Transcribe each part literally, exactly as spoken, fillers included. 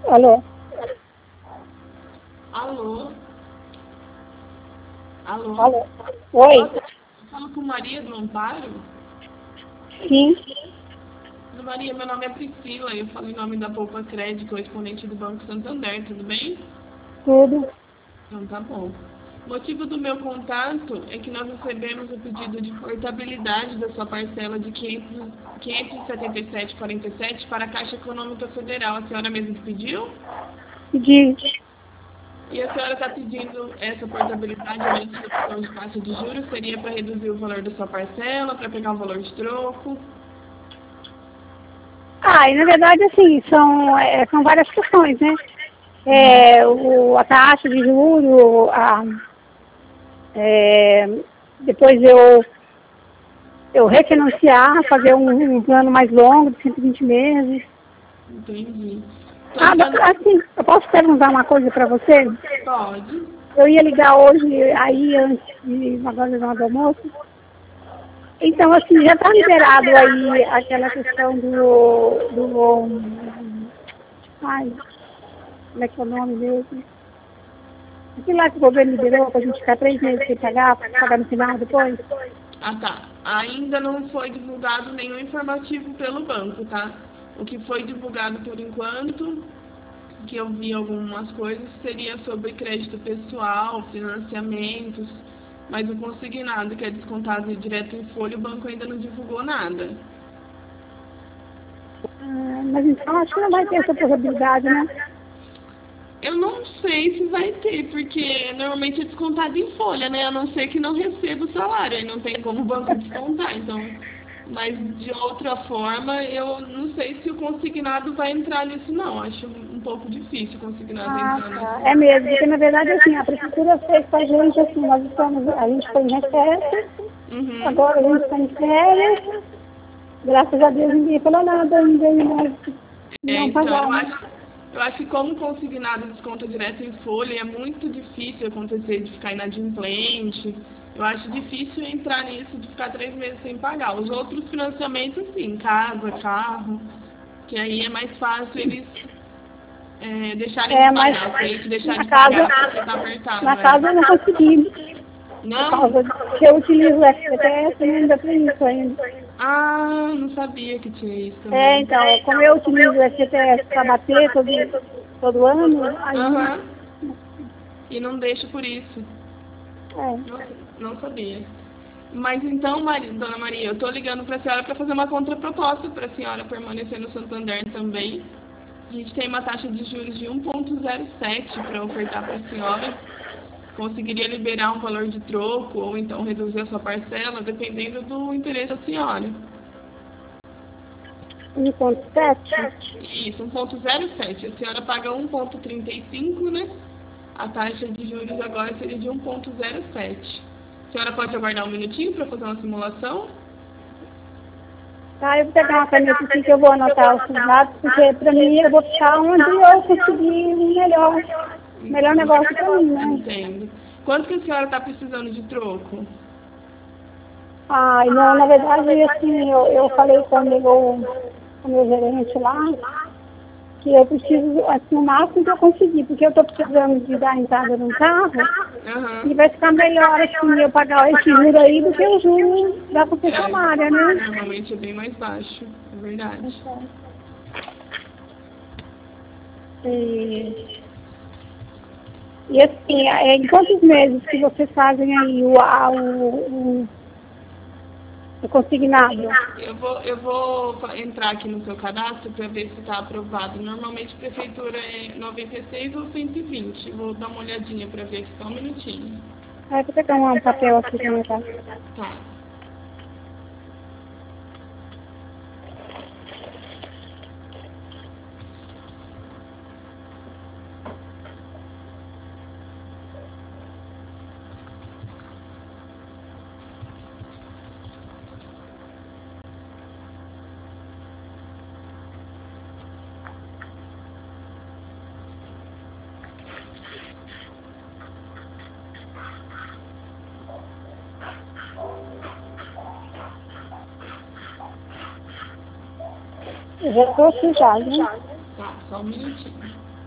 Alô? Alô? Alô? Alô? Oi? Fala com Maria do Amparo? Sim. Dona Maria, meu nome é Priscila, eu falo em nome da Poupa Crédito, correspondente do Banco Santander, tudo bem? Tudo. Então tá bom. O motivo do meu contato é que nós recebemos o pedido de portabilidade da sua parcela de quinhentos e setenta e sete vírgula quarenta e sete para a Caixa Econômica Federal. A senhora mesmo pediu? Pedi. E a senhora está pedindo essa portabilidade além de redução de taxa de juros? Seria para reduzir o valor da sua parcela, para pegar um valor de troco? Ah, e na verdade, assim, são, é, são várias questões, né? É, o, a taxa de juros, a, é, depois eu, eu refinanciar, fazer um, um plano mais longo, de cento e vinte meses. Entendi. Tô Ah, ligando... assim, eu posso perguntar uma coisa para você? Pode. Eu ia ligar hoje, aí, antes de agora na hora do almoço. Então, assim, já está liberado aí aquela questão do, do... Ai, como é que é o nome mesmo? Aquilo lá que o governo liberou para a gente ficar três meses sem pagar, pagar no final depois. Ah, tá. Ainda não foi divulgado nenhum informativo pelo banco, tá? O que foi divulgado por enquanto, que eu vi algumas coisas, seria sobre crédito pessoal, financiamentos, mas o consignado, que é descontado direto em folha, o banco ainda não divulgou nada. Ah, mas então acho que não vai ter essa possibilidade, né? Eu não sei se vai ter, porque normalmente é descontado em folha, né? A não ser que não receba o salário, aí não tem como o banco descontar, então... Mas de outra forma, eu não sei se o consignado vai entrar nisso, não. Acho um pouco difícil o consignado Ah, entrar tá. nisso. É mesmo, porque na verdade, assim, a prefeitura fez com a gente, assim, nós estamos, a gente foi em recesso, Uhum. agora a gente está em férias, graças a Deus ninguém falou nada ainda, e nós É, não então, eu pagamos. acho, eu acho que como o consignado desconta direto em folha, é muito difícil acontecer de ficar inadimplente. Eu acho difícil entrar nisso de ficar três meses sem pagar. Os outros financiamentos, sim, casa, carro, que aí é mais fácil eles é, deixarem de É, mas pagar, o cliente deixar na de casa, pagar porque está apertado. na casa eu não É. consegui, por Não? causa que eu utilizo o F G T S e ainda tem isso ainda. Ah, não sabia que tinha isso É, também. então, como eu utilizo o F G T S para bater todo, todo ano, aí, Aham. E não deixa por isso. é. Nossa, não sabia. Mas então, Maria, Dona Maria, eu estou ligando para a senhora para fazer uma contraproposta para a senhora permanecer no Santander também. A gente tem uma taxa de juros de um vírgula zero sete para ofertar para a senhora. Conseguiria liberar um valor de troco ou então reduzir a sua parcela, dependendo do interesse da senhora. um ponto sete? Isso, um vírgula zero sete. A senhora paga um vírgula trinta e cinco, né? A taxa de juros agora seria de um vírgula zero sete. A senhora pode aguardar um minutinho para fazer uma simulação? Tá, eu vou pegar uma caneta aqui que eu vou anotar os dados, porque para mim eu vou ficar onde eu conseguir o melhor, melhor negócio para mim, né? Entendo. Quanto que a senhora está precisando de troco? Ah, não, na verdade, assim, eu, eu falei com o meu, com o meu gerente lá, que eu preciso, assim, o máximo que eu conseguir, porque eu estou precisando de dar entrada num carro, e Aham. vai ficar melhor, assim, eu pagar esse juro aí do que o juro da concessionária, É, né? normalmente é bem mais baixo, é verdade. Então, e, e assim, é, em quantos meses que vocês fazem aí o, a- o, o, o consignado? Eu vou, eu vou fa- entrar aqui no seu cadastro para ver se está aprovado. Normalmente a prefeitura é noventa e seis ou cento e vinte. Vou dar uma olhadinha para ver aqui só um minutinho. Ah, eu vou pegar um papel aqui para anotar. Tá. Eu já estou aqui já, né? Tá, só um minutinho.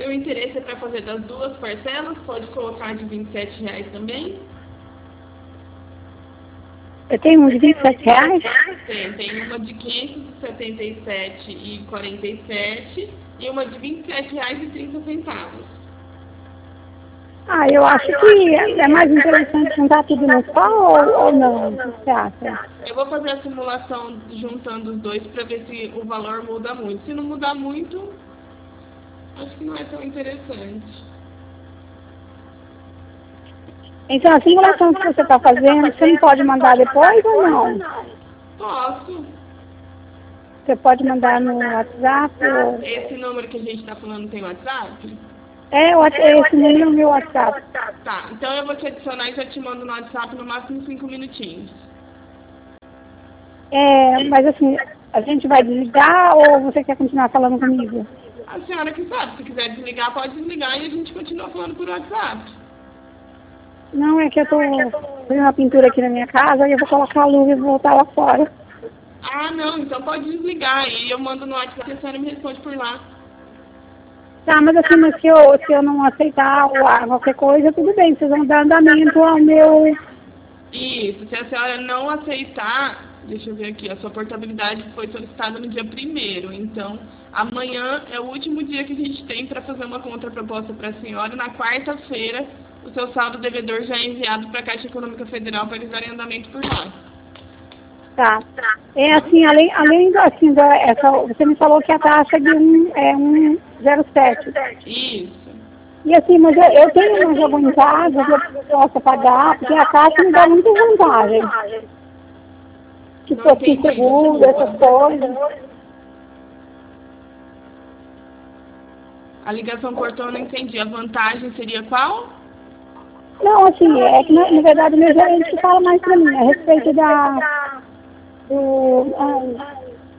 Seu interesse é para fazer das duas parcelas? Pode colocar de vinte e sete reais também? Eu tenho um de vinte e sete reais? Tem, tem uma de quinhentos e setenta e sete reais e quarenta e sete e uma de vinte e sete reais e trinta centavos. Ah, eu acho que é mais interessante juntar tudo no só ou, ou não? O que você acha? Eu vou fazer a simulação juntando os dois para ver se o valor muda muito. Se não mudar muito, acho que não é tão interessante. Então, a simulação que você está fazendo, você não pode mandar depois ou não? Posso. Você pode mandar no WhatsApp? Ou... Esse número que a gente está falando tem WhatsApp? É, o- esse número é o meu WhatsApp. Tá, então eu vou te adicionar e já te mando no WhatsApp no máximo cinco minutinhos. É, mas assim, a gente vai desligar ou você quer continuar falando comigo? A senhora que sabe, se quiser desligar, pode desligar e a gente continua falando por WhatsApp. Não, é que eu tô fazendo uma pintura aqui na minha casa e eu vou colocar a luz e vou voltar lá fora. Ah, não, então pode desligar e eu mando no WhatsApp e a senhora me responde por lá. Tá, mas assim, mas se eu, se eu não aceitar ou ah, qualquer coisa, tudo bem, vocês vão dar andamento ao meu... Isso, se a senhora não aceitar, deixa eu ver aqui, a sua portabilidade foi solicitada no dia primeiro, então amanhã é o último dia que a gente tem para fazer uma contraproposta para a senhora. Na quarta-feira, o seu saldo devedor já é enviado para a Caixa Econômica Federal para eles darem andamento por lá. Tá. É assim, além, além do, assim, da, essa, você me falou que a taxa de um, é um zero sete. Isso. E assim, mas eu, eu tenho mais algum em casa que eu possa pagar, porque a taxa me dá muita vantagem. Tipo Não assim, entendi, seguro, desculpa. essas coisas. A ligação cortou, eu não entendi. A vantagem seria qual? Não, assim, é que na, na verdade o meu gerente fala mais pra mim, a respeito da... do... Ai,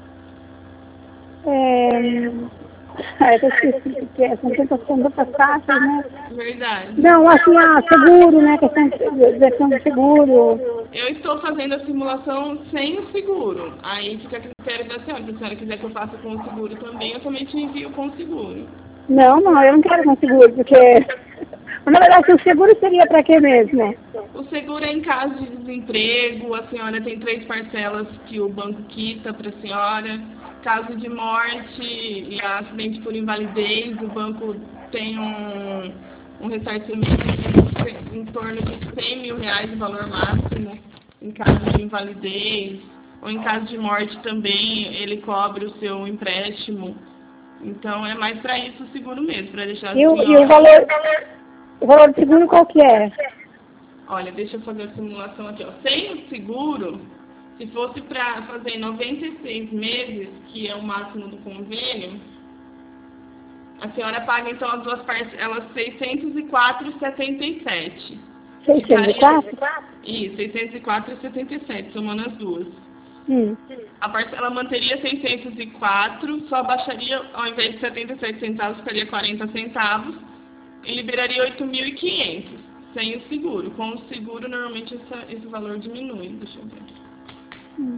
é... Ai, eu esqueci o que é, são tantas tantas taxas, né? Verdade. Não, assim, ah, seguro, né, questão de, questão de seguro. Eu estou fazendo a simulação sem o seguro. Aí fica a critério da senhora. Se a senhora quiser que eu faça com o seguro também, eu também te envio com o seguro. Não, não, eu não quero com seguro, porque... Na verdade, o seguro seria para quê mesmo? O seguro é em caso de desemprego, a senhora tem três parcelas que o banco quita para a senhora. Caso de morte e acidente por invalidez, o banco tem um, um ressarcimento de, em torno de cem mil reais de valor máximo em caso de invalidez. Ou em caso de morte também, ele cobre o seu empréstimo. Então, é mais para isso o seguro mesmo, para deixar a E o, senhora... e o valor, o valor do seguro qual que é? Olha, deixa eu fazer a simulação aqui, ó. Sem o seguro, se fosse para fazer noventa e seis meses, que é o máximo do convênio, a senhora paga então as duas parcelas seiscentos e quatro reais e setenta e sete centavos. seiscentos e quatro? Isso, seiscentos e quatro reais e setenta e sete centavos, somando as duas. Hum. A parcela manteria seiscentos e quatro, só baixaria, ao invés de setenta e sete centavos, ficaria quarenta centavos e liberaria oito mil e quinhentos, sem o seguro. Com o seguro, normalmente essa, esse valor diminui. Deixa eu ver. Hum.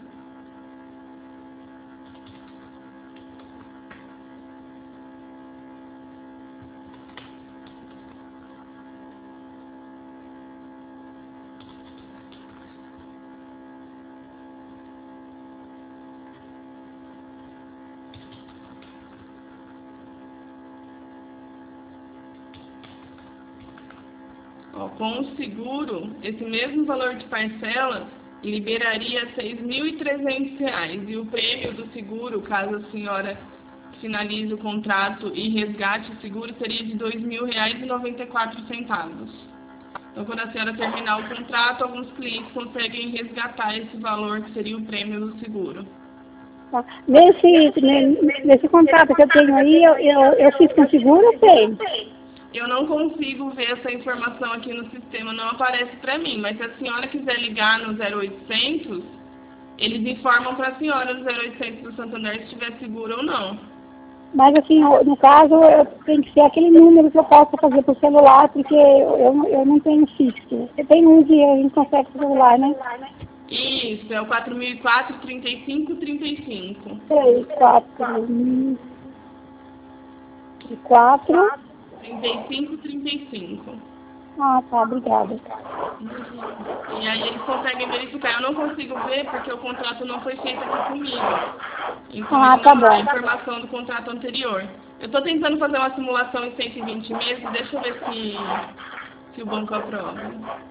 Ó, com o seguro, esse mesmo valor de parcela liberaria seis mil e trezentos reais. E o prêmio do seguro, caso a senhora finalize o contrato e resgate o seguro, seria de dois mil reais e noventa e quatro centavos. Então, quando a senhora terminar o contrato, alguns clientes conseguem resgatar esse valor, que seria o prêmio do seguro. Nesse, nesse contrato que eu tenho aí, eu, eu, eu fiz com seguro ou tem? Eu não consigo ver essa informação aqui no sistema, não aparece para mim, mas se a senhora quiser ligar no zero oitocentos, eles informam para a senhora no zero oitocentos do Santander se tiver seguro ou não. Mas assim, no caso, eu tenho que ser aquele número que eu posso fazer por celular, porque eu, eu não tenho fixo. Você tem um que a gente consegue por celular, né? Isso, é o quatro mil e quatro, trinta e cinco, trinta e cinco. Três, quatro. Hum. E quatro. trinta e cinco, trinta e cinco. Ah, tá, obrigada. E aí eles conseguem verificar. Eu não consigo ver porque o contrato não foi feito aqui comigo. Então Ah, ele tá não dá a bom. informação do contrato anterior. Eu estou tentando fazer uma simulação em cento e vinte meses. Deixa eu ver se, se o banco aprova.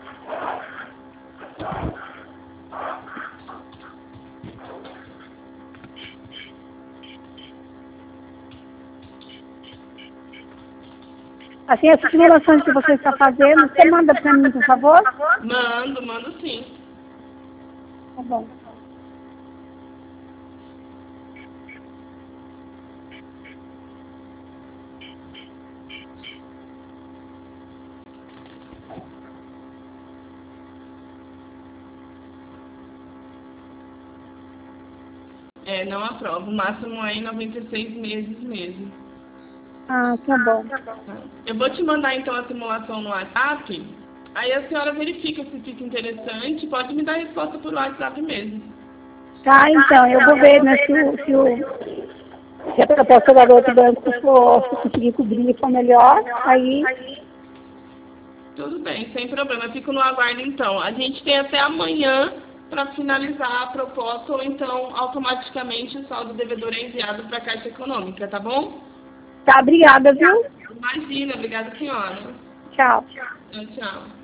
Assim, essa simulação que você está fazendo, você manda para mim, por favor? Mando, mando sim. Tá bom. É, não aprova. O máximo é em noventa e seis meses mesmo. Ah, tá bom. Eu vou te mandar então a simulação no WhatsApp. Aí a senhora verifica se fica interessante. Pode me dar a resposta por WhatsApp mesmo. Tá, então, eu vou ver, né, se o, se o, se a proposta da outro banco for, se conseguir cobrir, for melhor, aí... Tudo bem, sem problema. Eu fico no aguardo então. A gente tem até amanhã para finalizar a proposta ou então automaticamente o saldo devedor é enviado para a Caixa Econômica, tá bom? Tá, obrigada, viu? Imagina, obrigada senhora. Tchau. Tchau, tchau.